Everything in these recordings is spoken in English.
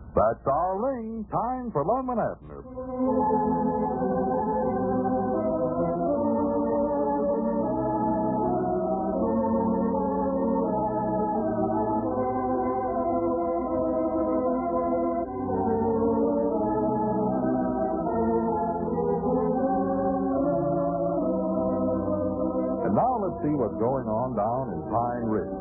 That's our ring. Time for Longman Avenue. And now let's see what's going on down in Pine Ridge.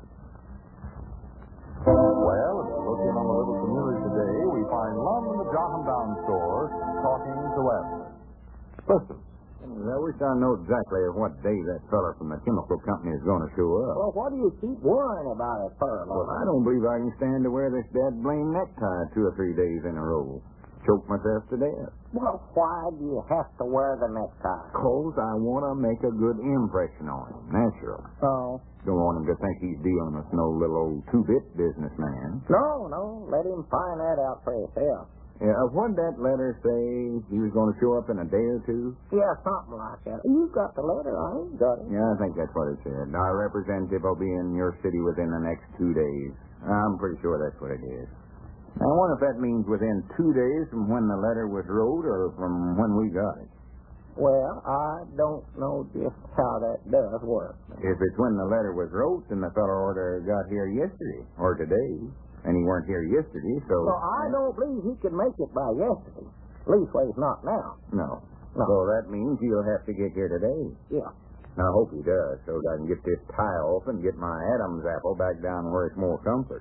Well, as we look in on the little community today, we find Lum in the Jotham Down store talking to Abner. Listen. I wish I know exactly what day that fella from the chemical company is going to show up. Well, what do you keep worrying about it for, Well, I don't believe I can stand to wear this dead blame necktie 2 or 3 days in a row. Choke myself to death. Well, why do you have to wear the necktie? 'Cause I want to make a good impression on him, natural. Oh. Don't want him to think he's dealing with no little old 2-bit businessman. No, let him find that out for himself. Yeah, what'd that letter say? He was going to show up in a day or two? Yeah, something like that. You got the letter, I ain't got it. Yeah, I think that's what it said. Our representative will be in your city within the next 2 days. I'm pretty sure that's what it is. I wonder if that means within 2 days from when the letter was wrote or from when we got it. Well, I don't know just how that does work. If it's when the letter was wrote, then the fellow ought to got here yesterday or today. And he weren't here yesterday, so... Well, I don't believe he could make it by yesterday. Leastways not now. No. No. So that means he'll have to get here today. Yeah. I hope he does, so that I can get this tie off and get my Adam's apple back down where it's more comfort.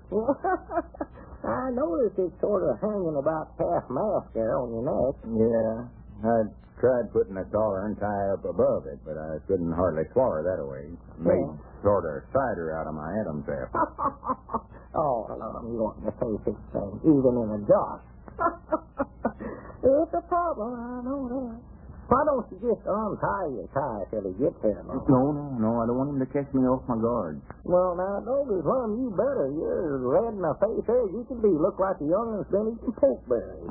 I noticed it's sort of hanging about half-mast there on your neck. Yeah. I tried putting a collar and tie up above it, but I couldn't hardly swallow that away. Made sort of cider out of my Adam's apple. Oh, no, you want to say such things, even in a josh. It's a problem, I know that. Why don't you just untie your tie till he gets here, Lum? No, I don't want him to catch me off my guard. Well, now, Dover's Lum, you better. You're red in the face there. You can be. Look like a youngin's been eating pokeberries.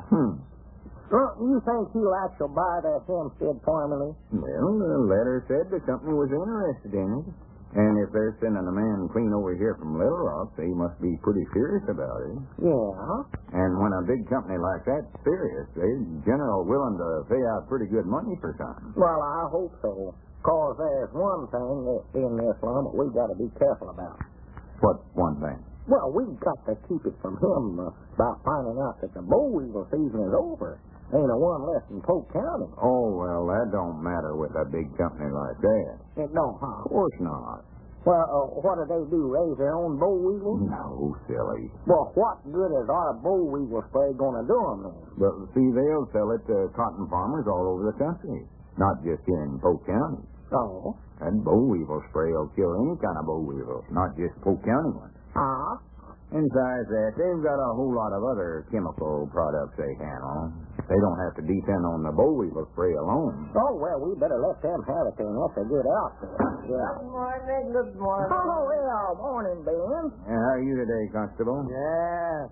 You think he'll actually buy that Hempstead formula? Well, the letter said the company was interested in it. And if they're sending a man clean over here from Little Rock, they must be pretty serious about it. Yeah. And when a big company like that's serious, they're generally willing to pay out pretty good money for something. Well, I hope so. 'Cause there's one thing that's in this, Lum, that we got to be careful about. What one thing? Well, we've got to keep it from him about finding out that the boll weevil season is over. Ain't a one left in Polk County. Oh, well, that don't matter with a big company like that. It don't, huh? Of course not. Well, what do they do, raise their own boll weevils? No, silly. Well, what good is our boll weevil spray going to do them then? But, see, they'll sell it to cotton farmers all over the country, not just here in Polk County. Oh. That boll weevil spray will kill any kind of boll weevil, not just Polk County ones. Huh? And besides that, they've got a whole lot of other chemical products they handle. They don't have to depend on the boll weevil spray alone. Oh, well, we better let them have it then. That's a good outfit. Yeah. Good morning. Oh, well, morning, Ben. Yeah, how are you today, Constable? Yes.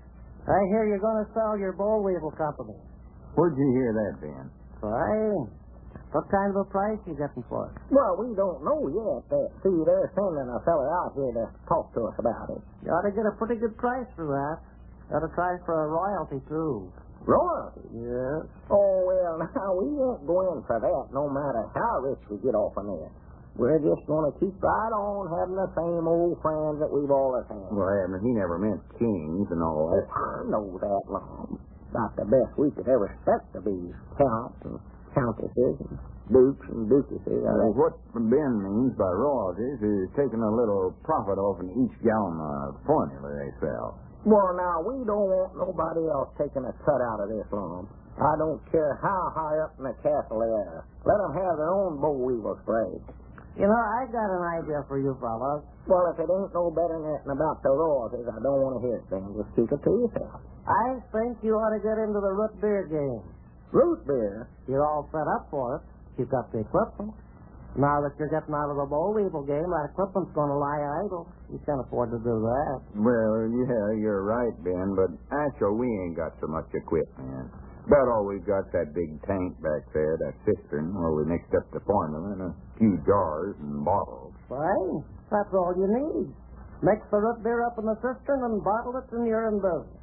I hear you're going to sell your boll weevil company. Where'd you hear that, Ben? Right. What kind of a price you getting for it? Well, we don't know yet. See, they're sending a fella out here to talk to us about it. You ought to get a pretty good price for that. Ought to try for a royalty, too. Royalty? Yes. Oh, well, now, we won't go in for that no matter how rich we get off of it. We're just going to keep right on having the same old friends that we've always had. Well, he never meant kings and all that. I know that, Lum. About the best we could ever expect to be counts and countesses and dukes and duchesses. Well, what Ben means by royalties is taking a little profit off in each gallon of formula they sell. Well, now, we don't want nobody else taking a cut out of this, Lum. I don't care how high up in the castle they are. Let them have their own boll weevil spray. You know, I got an idea for you fellas. Well, if it ain't no better than about the royalties, I don't want to hear it, Ben. Just keep it to yourself. I think you ought to get into the root beer game. Root beer? You're all set up for it. You've got the equipment. Now that you're getting out of the boll weevil game, that equipment's going to lie idle. You can't afford to do that. Well, yeah, you're right, Ben, but actually we ain't got so much equipment. About all we've got's that big tank back there, that cistern, where we mixed up the formula in a few jars and bottles. Right? That's all you need. Mix the root beer up in the cistern and bottle it, and you're in business.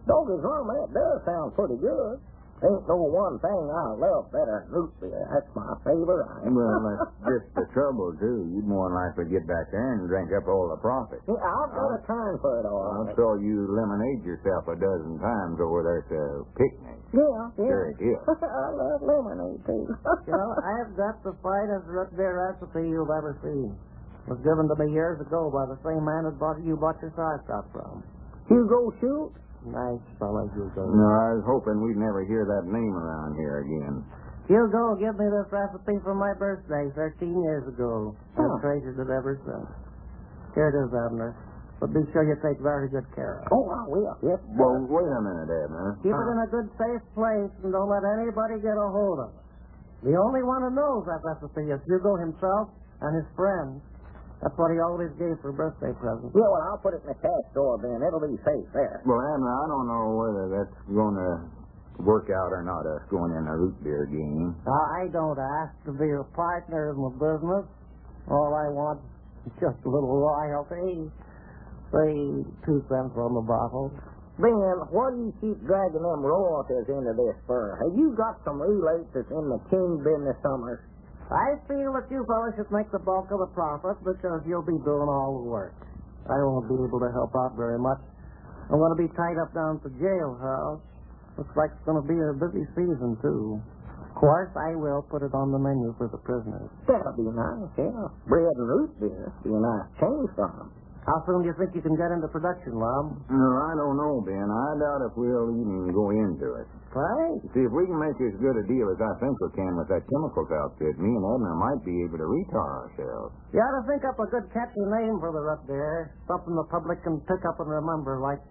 Doggy's rum, that does sound pretty good. Ain't no one thing I love better than root beer. That's my favorite. Well, that's just the trouble, too. You'd more than likely get back there and drink up all the profit. Yeah, I've got a turn for it, all I right. saw you lemonade yourself a dozen times over there at the picnic. Yeah. Sure it is. I love lemonade, too. I've got the finest root beer recipe you've ever seen. It was given to me years ago by the same man that you bought your sauerkraut from. Hugo Schultz? Nice fellow, Hugo. No, I was hoping we'd never hear that name around here again. Hugo gave me this recipe for my birthday 13 years ago. Huh. I've treasured it ever since. Here it is, Abner. But be sure you take very good care of it. Oh, I will. Yes. Well, wait a minute, Abner. Keep it in a good, safe place and don't let anybody get a hold of it. The only one who knows that recipe is Hugo himself and his friends. That's what he always gave for birthday presents. Yeah, well, I'll put it in the cash drawer, Ben. It'll be safe there. Well, Abner, I don't know whether that's going to work out or not, us going in a root beer game. I don't ask to be a partner in the business. All I want is just a little royalty. Say 2 cents on the bottle. Ben, what do you keep dragging them royalties into this for? Have you got some relates that's in the king business somewhere? I feel that you fellas should make the bulk of the profit because you'll be doing all the work. I won't be able to help out very much. I'm going to be tied up down at the jailhouse. Looks like it's going to be a busy season, too. Of course, I will put it on the menu for the prisoners. That'll be nice, yeah. Bread and root beer. Be a nice change for them. How soon do you think you can get into production, Lum? No, I don't know, Ben. I doubt if we'll even go into it. Right. See, if we can make as good a deal as I think we can with that chemicals outfit, me and Abner might be able to retar ourselves. You ought to think up a good catchy name for the root beer. Something the public can pick up and remember, like,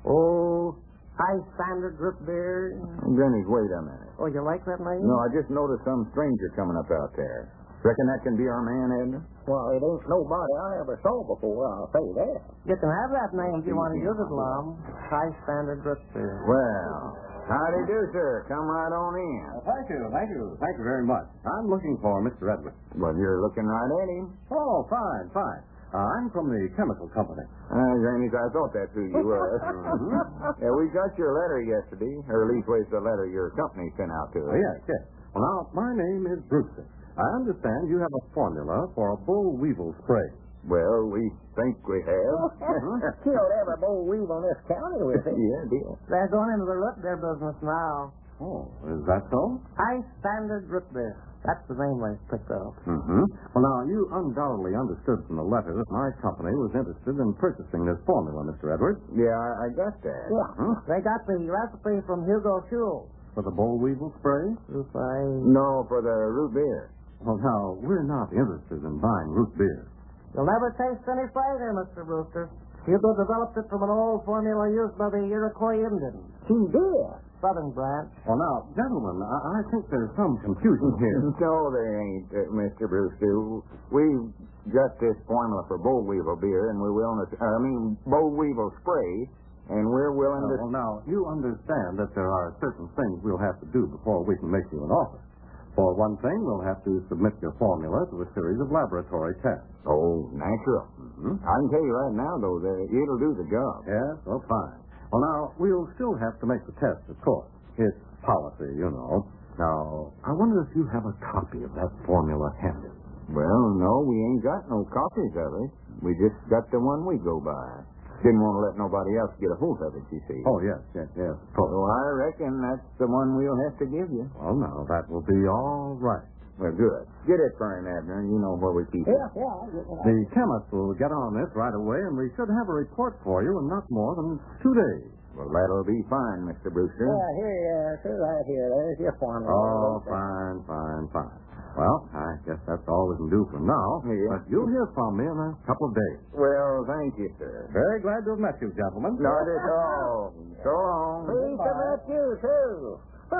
high standard root beer. Dennis, wait a minute. Oh, you like that name? No, I just noticed some stranger coming up out there. Reckon that can be our man, Abner? Well, it ain't nobody I ever saw before, I'll say that. You can have that name if you want to use it, Lum. High standard root beer. Well, howdy do, sir. Come right on in. Thank you very much. I'm looking for Mr. Edwards. Well, you're looking right at him. Oh, fine. I'm from the chemical company. Granny, I thought that who you were. Yeah, we got your letter yesterday, or at least the letter your company sent out to us. Yes. Well, now, my name is Brewster. I understand you have a formula for a boll weevil spray. Well, we think we have. Killed every boll weevil in this county with it. Yeah, dear. They're going into the root beer business now. Oh, is that so? High standard root beer. That's the name they picked up. Mm-hmm. Well, now, you undoubtedly understood from the letter that my company was interested in purchasing this formula, Mr. Edwards. Yeah, I got that. Yeah. They got the recipe from Hugo Schultz. For the boll weevil spray? No, for the root beer. Well, now, we're not interested in buying root beer. You'll never taste any flavor, Mr. Brewster. Hugo developed it from an old formula used by the Iroquois Indians. He did. Southern branch. Well, now, gentlemen, I think there's some confusion here. No, there ain't, Mr. Brewster. We've got this formula for boll weevil beer, and we're willing to, boll weevil spray, and we're willing to... Well, now, you understand that there are certain things we'll have to do before we can make you an offer. For one thing, we'll have to submit your formula to a series of laboratory tests. Oh, natural. Mm-hmm. I can tell you right now, though, that it'll do the job. Yes? Oh, fine. Well, now, we'll still have to make the test, of course. It's policy, you know. Now, I wonder if you have a copy of that formula handy. Well, no, we ain't got no copies of it. We just got the one we go by. Didn't want to let nobody else get a hold of it, you see. Oh, yes. So I reckon that's the one we'll have to give you. Well, now, that will be all right. Well, good. Get it for him, Abner. You know where we keep it. Yeah. The chemist will get on this right away, and we should have a report for you in not more than 2 days. Well, that'll be fine, Mr. Brewster. Yeah, right here. There's your formula. Oh, fine. Well, I guess that's all we can do for now. Yeah. But you'll hear from me in a couple of days. Well, thank you, sir. Very glad to have met you, gentlemen. Not at all. So long. Pleased to meet you, too.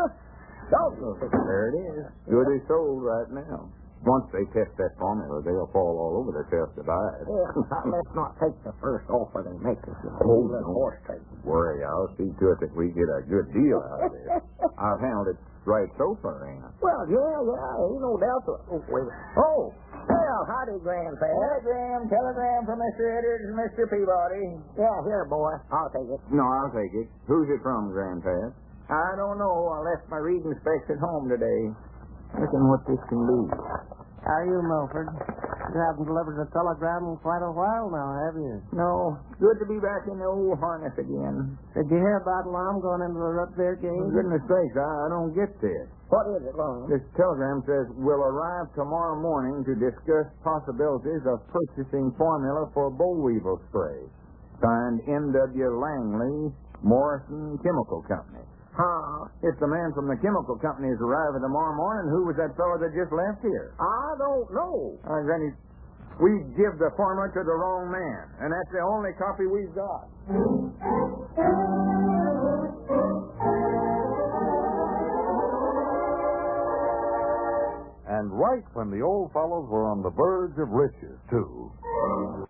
There it is. Good as sold right now. Once they test that formula, they'll fall all over themselves to buy it. Yeah, let's not take the first offer they make us. Oh, don't worry. I'll see to it that we get a good deal out of this. I've handled it right so far, ain't I? Well, yeah, ain't no doubt. Oh, wait. Oh, hey, Well, howdy, Grandpa. Telegram from Mr. Edwards and Mr. Peabody. Yeah, here, boy. I'll take it. No, I'll take it. Who's it from, Grandpa? I don't know. I left my reading specs at home today. Looking what this can be. How are you, Milford? You haven't delivered a telegram in quite a while now, have you? No, good to be back in the old harness again. Did you hear about Lum going into the root beer game? For goodness sakes, I don't get this. What is it, Lum? This telegram says, will arrive tomorrow morning to discuss possibilities of purchasing formula for boll weevil spray. Signed N.W. Langley, Morrison Chemical Company. Huh? If the man from the chemical company is arriving tomorrow morning, who was that fellow that just left here? I don't know. Then we give the formula to the wrong man, and that's the only copy we've got. And right when the old fellows were on the verge of riches, too.